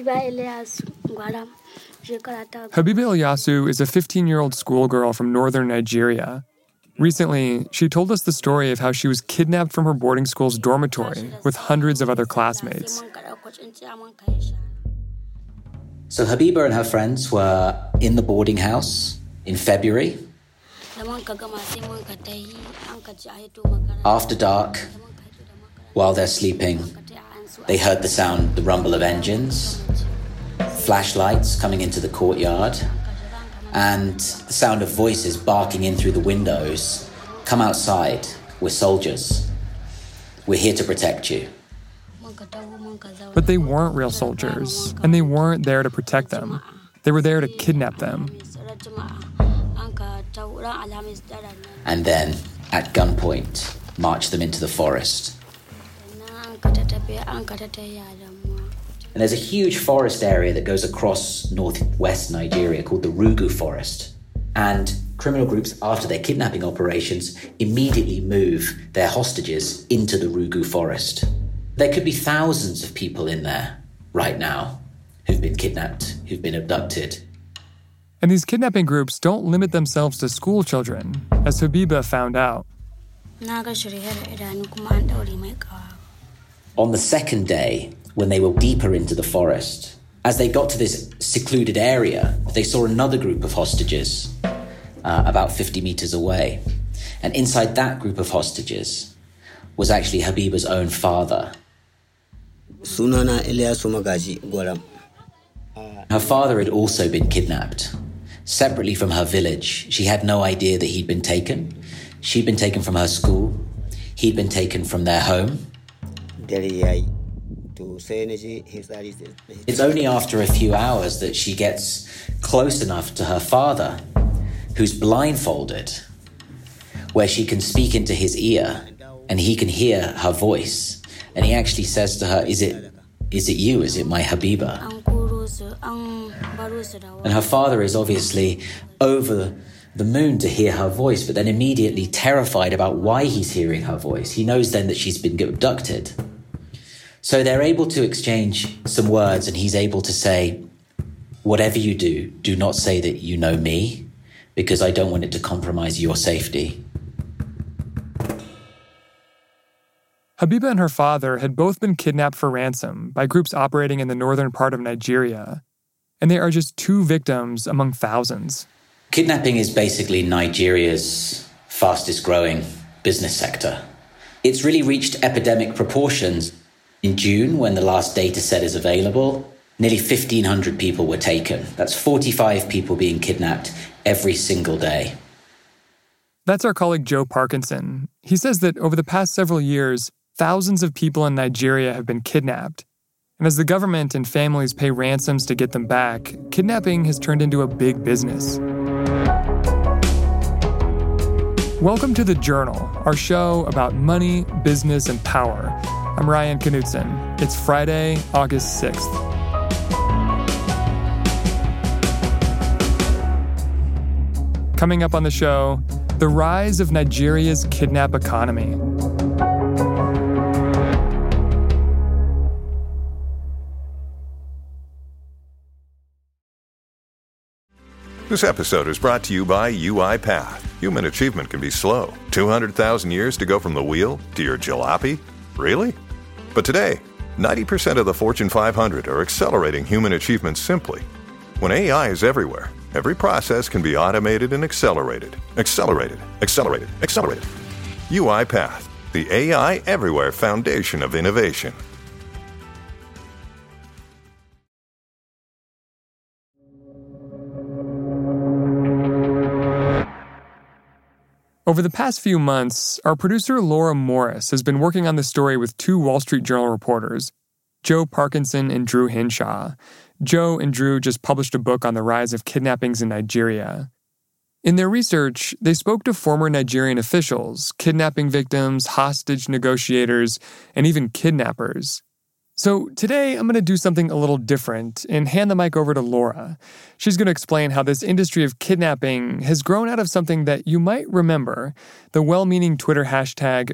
Habiba Ilyasu is a 15-year-old schoolgirl from northern Nigeria. Recently, she told us the story of how she was kidnapped from her boarding school's dormitory with hundreds of other classmates. So Habiba and her friends were in the boarding house in February. After dark, while they're sleeping, they heard the rumble of engines, flashlights coming into the courtyard, and the sound of voices barking in through the windows. Come outside, we're soldiers. We're here to protect you. But they weren't real soldiers, and they weren't there to protect them. They were there to kidnap them. And then, at gunpoint, march them into the forest. And there's a huge forest area that goes across northwest Nigeria called the Rugu Forest. And criminal groups, after their kidnapping operations, immediately move their hostages into the Rugu Forest. There could be thousands of people in there right now who've been kidnapped, who've been abducted. And these kidnapping groups don't limit themselves to school children, as Habiba found out. On the second day, when they were deeper into the forest, as they got to this secluded area, they saw another group of hostages about 50 meters away. And inside that group of hostages was actually Habiba's own father. Her father had also been kidnapped. Separately from her village, she had no idea that he'd been taken. She'd been taken from her school. He'd been taken from their home. It's only after a few hours that she gets close enough to her father, who's blindfolded, where she can speak into his ear and he can hear her voice. And he actually says to her, Is it you? Is it my Habiba? And her father is obviously over the moon to hear her voice, but then immediately terrified about why he's hearing her voice. He knows then that she's been abducted. So they're able to exchange some words, and he's able to say, whatever you do, do not say that you know me, because I don't want it to compromise your safety. Habiba and her father had both been kidnapped for ransom by groups operating in the northern part of Nigeria, and they are just two victims among thousands. Kidnapping is basically Nigeria's fastest growing business sector. It's really reached epidemic proportions. In June, when the last data set is available, nearly 1,500 people were taken. That's 45 people being kidnapped every single day. That's our colleague Joe Parkinson. He says that over the past several years, thousands of people in Nigeria have been kidnapped. And as the government and families pay ransoms to get them back, kidnapping has turned into a big business. Welcome to The Journal, our show about money, business, and power. I'm Ryan Knutson. It's Friday, August 6th. Coming up on the show, the rise of Nigeria's kidnap economy. This episode is brought to you by UiPath. Human achievement can be slow. 200,000 years to go from the wheel to your jalopy? Really? But today, 90% of the Fortune 500 are accelerating human achievement simply. When AI is everywhere, every process can be automated and accelerated. Accelerated. UiPath, the AI everywhere foundation of innovation. Over the past few months, our producer Laura Morris has been working on this story with two Wall Street Journal reporters, Joe Parkinson and Drew Hinshaw. Joe and Drew just published a book on the rise of kidnappings in Nigeria. In their research, they spoke to former Nigerian officials, kidnapping victims, hostage negotiators, and even kidnappers. So today, I'm going to do something a little different and hand the mic over to Laura. She's going to explain how this industry of kidnapping has grown out of something that you might remember, the well-meaning Twitter hashtag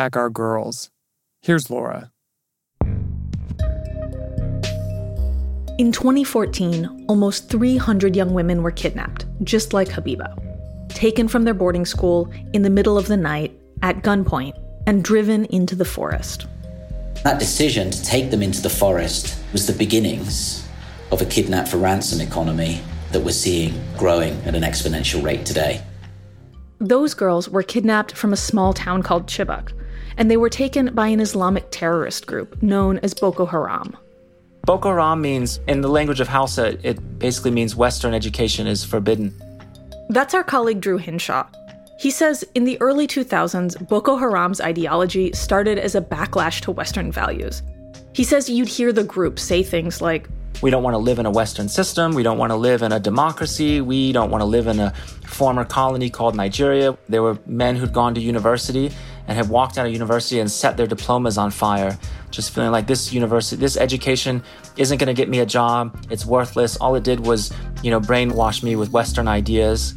#BringBackOurGirls. Here's Laura. In 2014, almost 300 young women were kidnapped, just like Habiba, taken from their boarding school in the middle of the night at gunpoint and driven into the forest. That decision to take them into the forest was the beginnings of a kidnap for ransom economy that we're seeing growing at an exponential rate today. Those girls were kidnapped from a small town called Chibok, and they were taken by an Islamic terrorist group known as Boko Haram. Boko Haram means, in the language of Hausa, it basically means Western education is forbidden. That's our colleague Drew Hinshaw. He says in the early 2000s, Boko Haram's ideology started as a backlash to Western values. He says you'd hear the group say things like, we don't want to live in a Western system. We don't want to live in a democracy. We don't want to live in a former colony called Nigeria. There were men who'd gone to university and had walked out of university and set their diplomas on fire, just feeling like this education isn't going to get me a job. It's worthless. All it did was, brainwash me with Western ideas.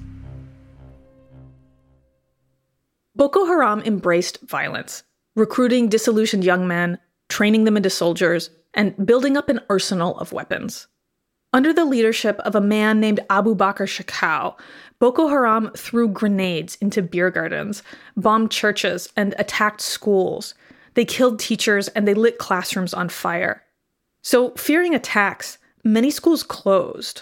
Boko Haram embraced violence, recruiting disillusioned young men, training them into soldiers, and building up an arsenal of weapons. Under the leadership of a man named Abu Bakr Shekau, Boko Haram threw grenades into beer gardens, bombed churches, and attacked schools. They killed teachers and they lit classrooms on fire. So, fearing attacks, many schools closed.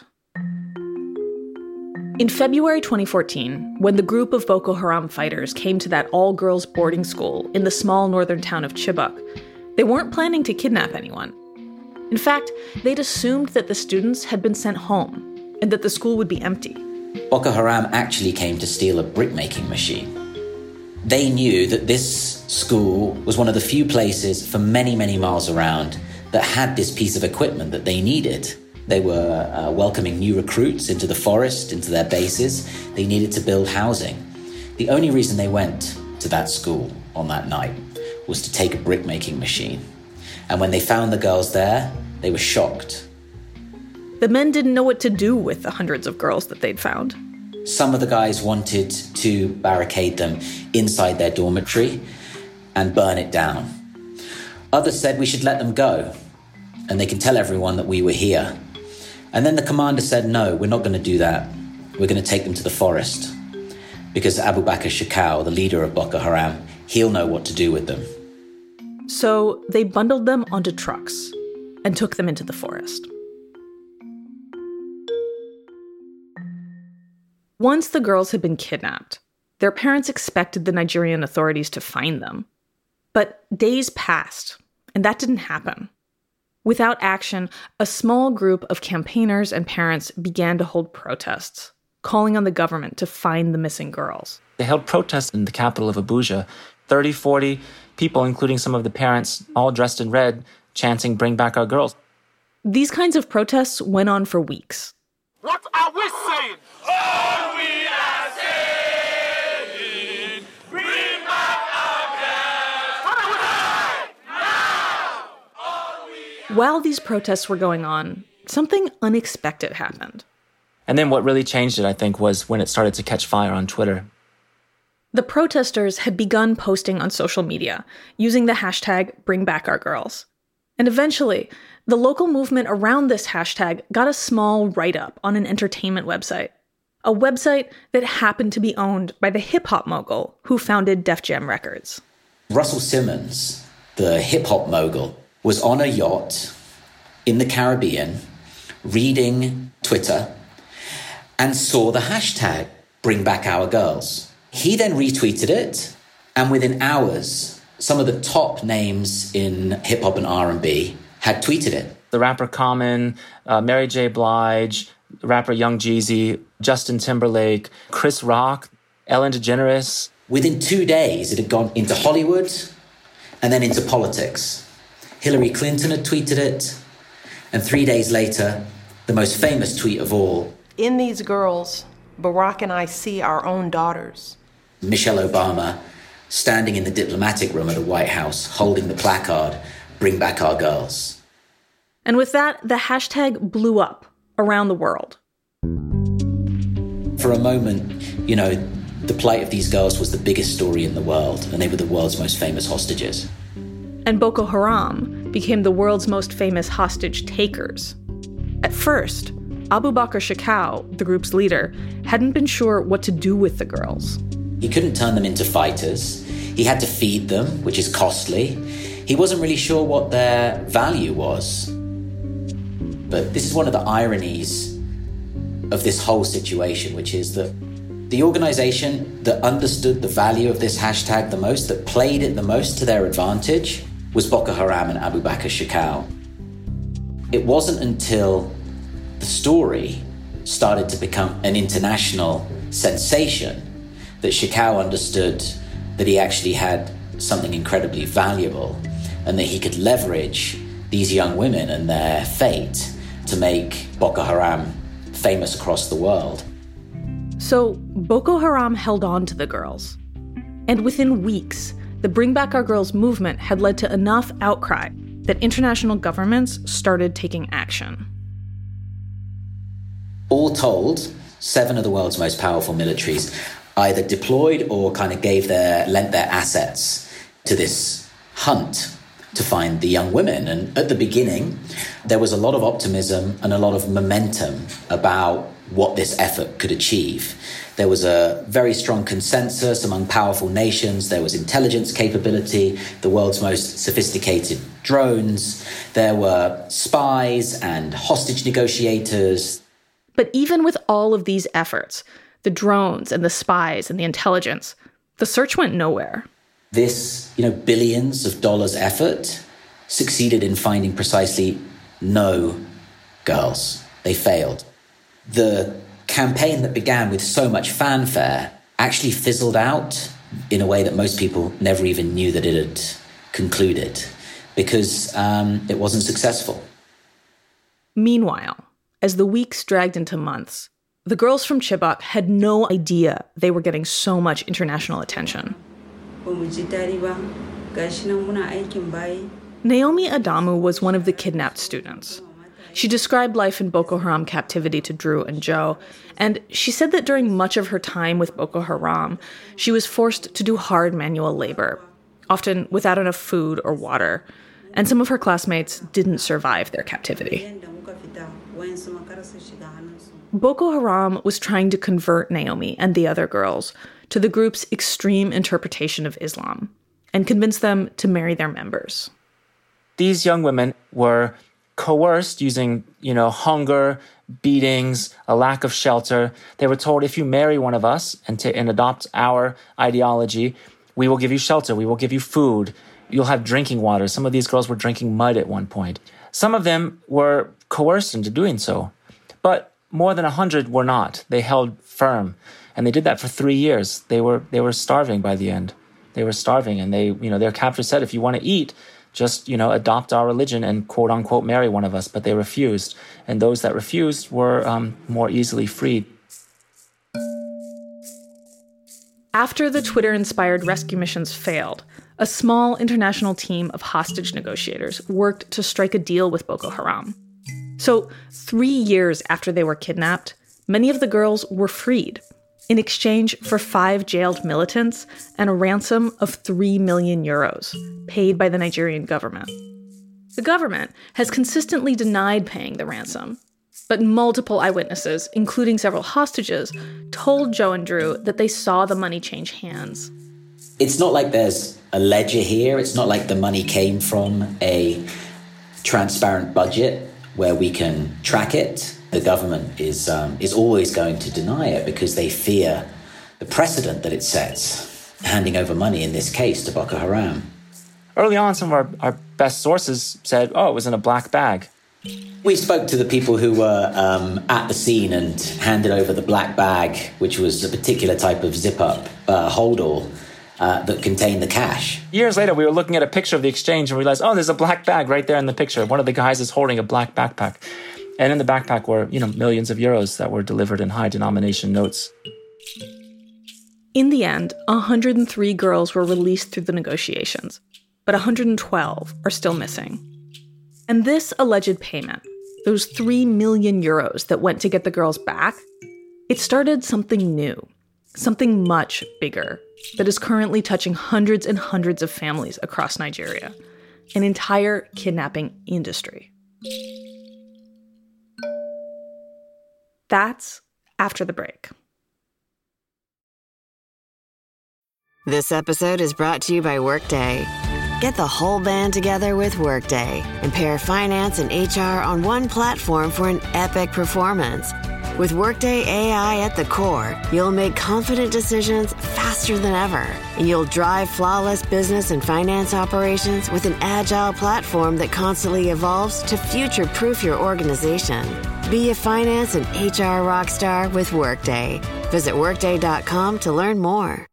In February 2014, when the group of Boko Haram fighters came to that all-girls boarding school in the small northern town of Chibok, they weren't planning to kidnap anyone. In fact, they'd assumed that the students had been sent home and that the school would be empty. Boko Haram actually came to steal a brickmaking machine. They knew that this school was one of the few places for many, many miles around that had this piece of equipment that they needed. They were welcoming new recruits into the forest, into their bases. They needed to build housing. The only reason they went to that school on that night was to take a brickmaking machine. And when they found the girls there, they were shocked. The men didn't know what to do with the hundreds of girls that they'd found. Some of the guys wanted to barricade them inside their dormitory and burn it down. Others said we should let them go, and they can tell everyone that we were here. And then the commander said, no, we're not going to do that. We're going to take them to the forest. Because Abu Bakr Shekau, the leader of Boko Haram, he'll know what to do with them. So they bundled them onto trucks and took them into the forest. Once the girls had been kidnapped, their parents expected the Nigerian authorities to find them. But days passed, and that didn't happen. Without action, a small group of campaigners and parents began to hold protests, calling on the government to find the missing girls. They held protests in the capital of Abuja. 30, 40 people, including some of the parents, all dressed in red, chanting, "Bring back our girls." These kinds of protests went on for weeks. What are we saying? All we are saying, bring back our girls. What are we saying? Now! While these protests were going on, something unexpected happened. And then what really changed it, I think, was when it started to catch fire on Twitter. The protesters had begun posting on social media, using the hashtag #BringBackOurGirls. And eventually, the local movement around this hashtag got a small write-up on an entertainment website. A website that happened to be owned by the hip-hop mogul who founded Def Jam Records. Russell Simmons, the hip-hop mogul, was on a yacht in the Caribbean reading Twitter and saw the hashtag #BringBackOurGirls. He then retweeted it, and within hours, some of the top names in hip-hop and R&B had tweeted it. The rapper Common, Mary J. Blige, rapper Young Jeezy, Justin Timberlake, Chris Rock, Ellen DeGeneres. Within 2 days, it had gone into Hollywood and then into politics. Hillary Clinton had tweeted it, and 3 days later, the most famous tweet of all. In these girls, Barack and I see our own daughters. Michelle Obama standing in the diplomatic room at the White House, holding the placard, "Bring back our girls." And with that, the hashtag blew up around the world. For a moment, the plight of these girls was the biggest story in the world, and they were the world's most famous hostages. And Boko Haram became the world's most famous hostage takers. At first, Abubakar Shekau, the group's leader, hadn't been sure what to do with the girls. He couldn't turn them into fighters. He had to feed them, which is costly. He wasn't really sure what their value was. But this is one of the ironies of this whole situation, which is that the organization that understood the value of this hashtag the most, that played it the most to their advantage, was Boko Haram and Abubakar Shekau. It wasn't until the story started to become an international sensation that Shekau understood that he actually had something incredibly valuable and that he could leverage these young women and their fate to make Boko Haram famous across the world. So Boko Haram held on to the girls. And within weeks, the Bring Back Our Girls movement had led to enough outcry that international governments started taking action. All told, 7 of the world's most powerful militaries either deployed or kind of lent their assets to this hunt to find the young women. And at the beginning, there was a lot of optimism and a lot of momentum about what this effort could achieve. There was a very strong consensus among powerful nations. There was intelligence capability, the world's most sophisticated drones. There were spies and hostage negotiators. But even with all of these efforts, the drones and the spies and the intelligence, the search went nowhere. This, billions of dollars effort succeeded in finding precisely no girls. They failed. The campaign that began with so much fanfare actually fizzled out in a way that most people never even knew that it had concluded because it wasn't successful. Meanwhile, as the weeks dragged into months, the girls from Chibok had no idea they were getting so much international attention. Naomi Adamu was one of the kidnapped students. She described life in Boko Haram captivity to Drew and Joe, and she said that during much of her time with Boko Haram, she was forced to do hard manual labor, often without enough food or water, and some of her classmates didn't survive their captivity. Boko Haram was trying to convert Naomi and the other girls to the group's extreme interpretation of Islam and convince them to marry their members. These young women were coerced using, hunger, beatings, a lack of shelter. They were told, if you marry one of us and adopt our ideology, we will give you shelter, we will give you food, you'll have drinking water. Some of these girls were drinking mud at one point. Some of them were coerced into doing so, but more than 100 were not. They held firm, and they did that for 3 years. They were starving by the end. They were starving, and their captors said, if you want to eat, just, adopt our religion and quote unquote marry one of us. But they refused. And those that refused were more easily freed. After the Twitter-inspired rescue missions failed, a small international team of hostage negotiators worked to strike a deal with Boko Haram. So 3 years after they were kidnapped, many of the girls were freed in exchange for 5 jailed militants and a ransom of 3 million euros paid by the Nigerian government. The government has consistently denied paying the ransom, but multiple eyewitnesses, including several hostages, told Joe and Drew that they saw the money change hands. It's not like there's a ledger here. It's not like the money came from a transparent budget where we can track it. The government is always going to deny it because they fear the precedent that it sets, handing over money, in this case, to Boko Haram. Early on, some of our best sources said, it was in a black bag. We spoke to the people who were at the scene and handed over the black bag, which was a particular type of zip-up hold-all that contained the cash. Years later, we were looking at a picture of the exchange and realized, there's a black bag right there in the picture. One of the guys is holding a black backpack. And in the backpack were, millions of euros that were delivered in high-denomination notes. In the end, 103 girls were released through the negotiations, but 112 are still missing. And this alleged payment, those 3 million euros that went to get the girls back, it started something new, something much bigger, that is currently touching hundreds and hundreds of families across Nigeria, an entire kidnapping industry. That's after the break. This episode is brought to you by Workday. Get the whole band together with Workday and pair finance and HR on one platform for an epic performance. With Workday AI at the core, you'll make confident decisions faster than ever, and you'll drive flawless business and finance operations with an agile platform that constantly evolves to future-proof your organization. Be a finance and HR rockstar with Workday. Visit Workday.com to learn more.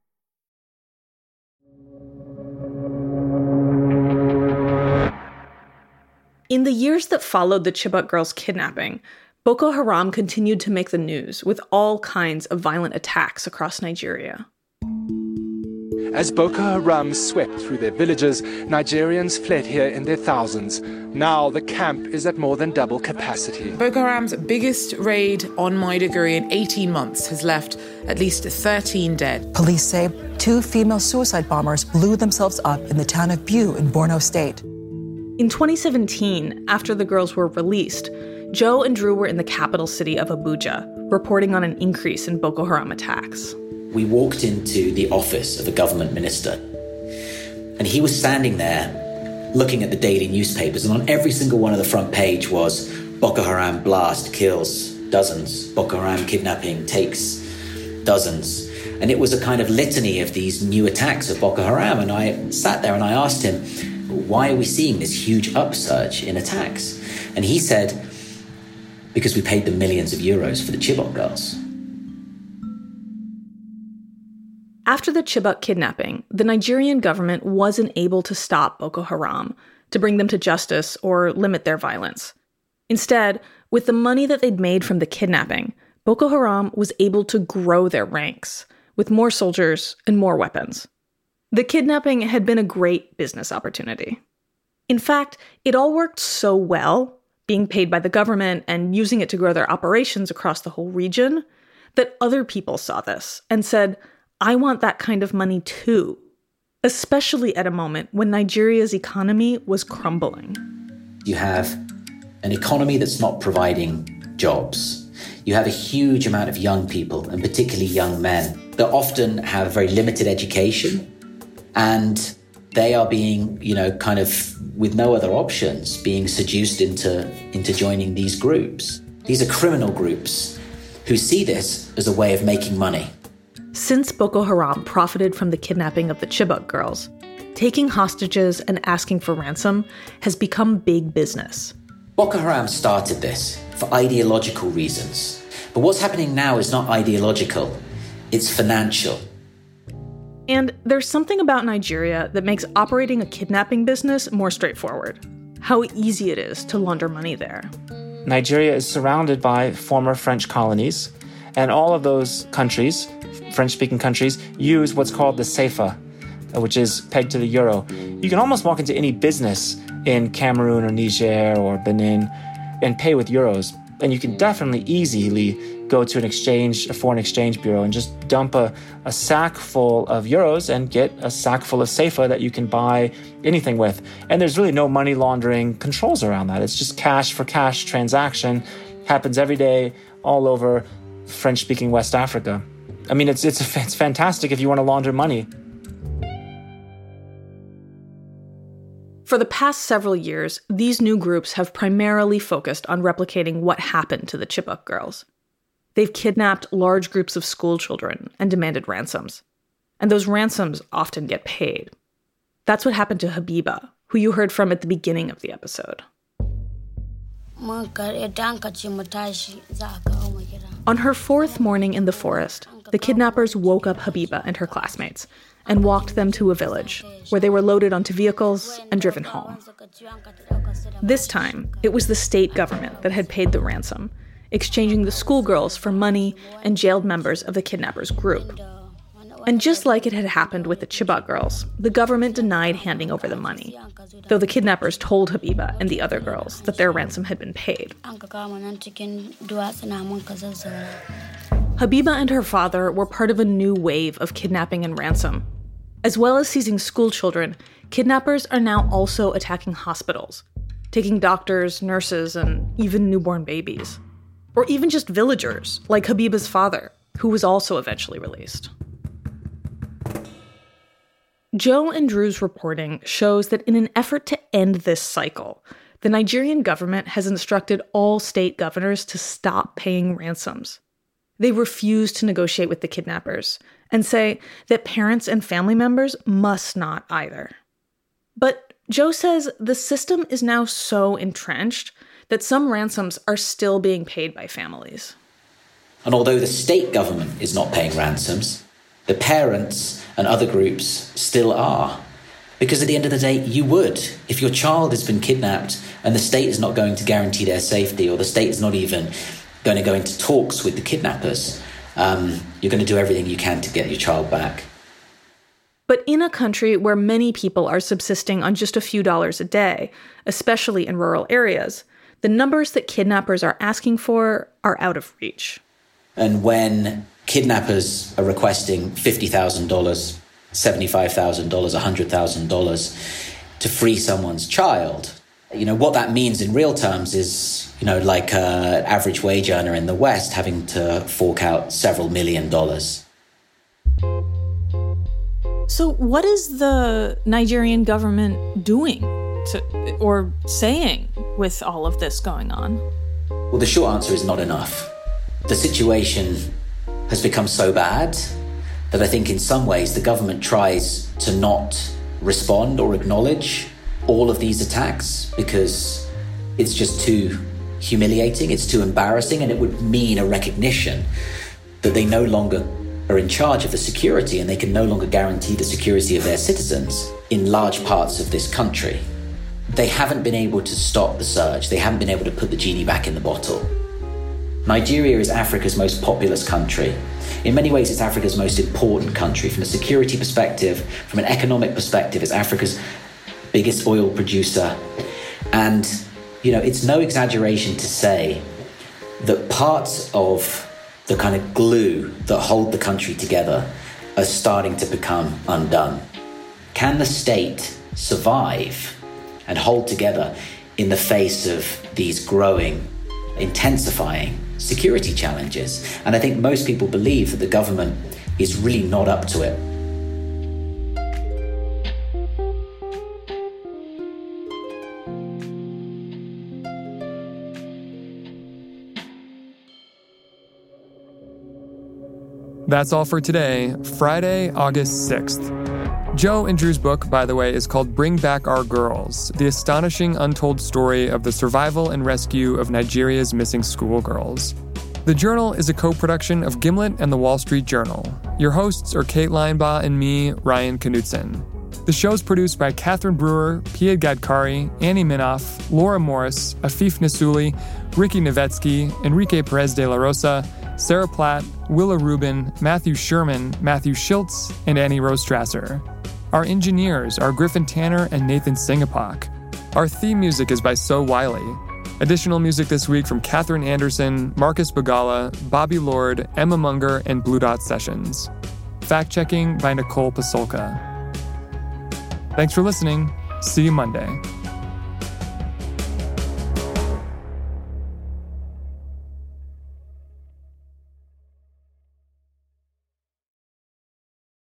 In the years that followed the Chibok girls' kidnapping, Boko Haram continued to make the news with all kinds of violent attacks across Nigeria. As Boko Haram swept through their villages, Nigerians fled here in their thousands. Now the camp is at more than double capacity. Boko Haram's biggest raid on Maiduguri in 18 months has left at least 13 dead. Police say 2 female suicide bombers blew themselves up in the town of Biu in Borno State. In 2017, after the girls were released, Joe and Drew were in the capital city of Abuja, reporting on an increase in Boko Haram attacks. We walked into the office of a government minister, and he was standing there looking at the daily newspapers, and on every single one of the front page was Boko Haram blast kills dozens, Boko Haram kidnapping takes dozens. And it was a kind of litany of these new attacks of Boko Haram, and I sat there and I asked him, why are we seeing this huge upsurge in attacks? And he said, because we paid them millions of euros for the Chibok girls. After the Chibok kidnapping, the Nigerian government wasn't able to stop Boko Haram, to bring them to justice or limit their violence. Instead, with the money that they'd made from the kidnapping, Boko Haram was able to grow their ranks, with more soldiers and more weapons. The kidnapping had been a great business opportunity. In fact, it all worked so well, being paid by the government and using it to grow their operations across the whole region, that other people saw this and said, I want that kind of money too, especially at a moment when Nigeria's economy was crumbling. You have an economy that's not providing jobs. You have a huge amount of young people, and particularly young men, that often have very limited education, and they are being, kind of with no other options, being seduced into joining these groups. These are criminal groups who see this as a way of making money. Since Boko Haram profited from the kidnapping of the Chibok girls, taking hostages and asking for ransom has become big business. Boko Haram started this for ideological reasons. But what's happening now is not ideological, it's financial. And there's something about Nigeria that makes operating a kidnapping business more straightforward. How easy it is to launder money there. Nigeria is surrounded by former French colonies, and all of those countries, French-speaking countries, use what's called the CFA, which is pegged to the euro. You can almost walk into any business in Cameroon or Niger or Benin and pay with euros. And you can definitely easily go to a foreign exchange bureau and just dump a sack full of euros and get a sack full of CFA that you can buy anything with. And there's really no money laundering controls around that. It's just cash for cash transaction. Happens every day all over French-speaking West Africa. I mean, it's fantastic if you want to launder money. For the past several years, these new groups have primarily focused on replicating what happened to the Chibok girls. They've kidnapped large groups of school children and demanded ransoms. And those ransoms often get paid. That's what happened to Habiba, who you heard from at the beginning of the episode. On her fourth morning in the forest, the kidnappers woke up Habiba and her classmates and walked them to a village, where they were loaded onto vehicles and driven home. This time, it was the state government that had paid the ransom, exchanging the schoolgirls for money and jailed members of the kidnappers' group. And just like it had happened with the Chibok girls, the government denied handing over the money, though the kidnappers told Habiba and the other girls that their ransom had been paid. Habiba and her father were part of a new wave of kidnapping and ransom. As well as seizing school children, kidnappers are now also attacking hospitals, taking doctors, nurses, and even newborn babies. or even just villagers, like Habiba's father, who was also eventually released. Joe and Drew's reporting shows that in an effort to end this cycle, the Nigerian government has instructed all state governors to stop paying ransoms. They refuse to negotiate with the kidnappers and say that parents and family members must not either. But Joe says the system is now so entrenched that some ransoms are still being paid by families. And although the state government is not paying ransoms, the parents and other groups still are. Because at the end of the day, you would. If your child has been kidnapped and the state is not going to guarantee their safety, or the state is not even going to go into talks with the kidnappers, you're going to do everything you can to get your child back. But in a country where many people are subsisting on just a few dollars a day, especially in rural areas, the numbers that kidnappers are asking for are out of reach. And when kidnappers are requesting $50,000, $75,000, $100,000 to free someone's child, what that means in real terms is, like an average wage earner in the West having to fork out several $1 million. So what is the Nigerian government doing or saying with all of this going on? Well, the short answer is not enough. The situation has become so bad that I think in some ways the government tries to not respond or acknowledge all of these attacks because it's just too humiliating, it's too embarrassing, and it would mean a recognition that they no longer are in charge of the security and they can no longer guarantee the security of their citizens in large parts of this country. They haven't been able to stop the surge. They haven't been able to put the genie back in the bottle. Nigeria is Africa's most populous country. In many ways, it's Africa's most important country. From a security perspective, from an economic perspective, it's Africa's biggest oil producer. And, it's no exaggeration to say that parts of the kind of glue that hold the country together are starting to become undone. Can the state survive and hold together in the face of these growing, intensifying security challenges? And I think most people believe that the government is really not up to it. That's all for today, Friday, August 6th. Joe and Drew's book, by the way, is called Bring Back Our Girls, the astonishing untold story of the survival and rescue of Nigeria's missing schoolgirls. The journal is a co-production of Gimlet and The Wall Street Journal. Your hosts are Kate Linebaugh and me, Ryan Knutson. The show's produced by Catherine Brewer, Pia Gadkari, Annie Minoff, Laura Morris, Afif Nasuli, Ricky Novetsky, Enrique Perez de la Rosa, Sarah Platt, Willa Rubin, Matthew Sherman, Matthew Schiltz, and Annie Rose Strasser. Our engineers are Griffin Tanner and Nathan Singapok. Our theme music is by So Wiley. Additional music this week from Catherine Anderson, Marcus Bagala, Bobby Lord, Emma Munger, and Blue Dot Sessions. Fact-checking by Nicole Pasolka. Thanks for listening. See you Monday.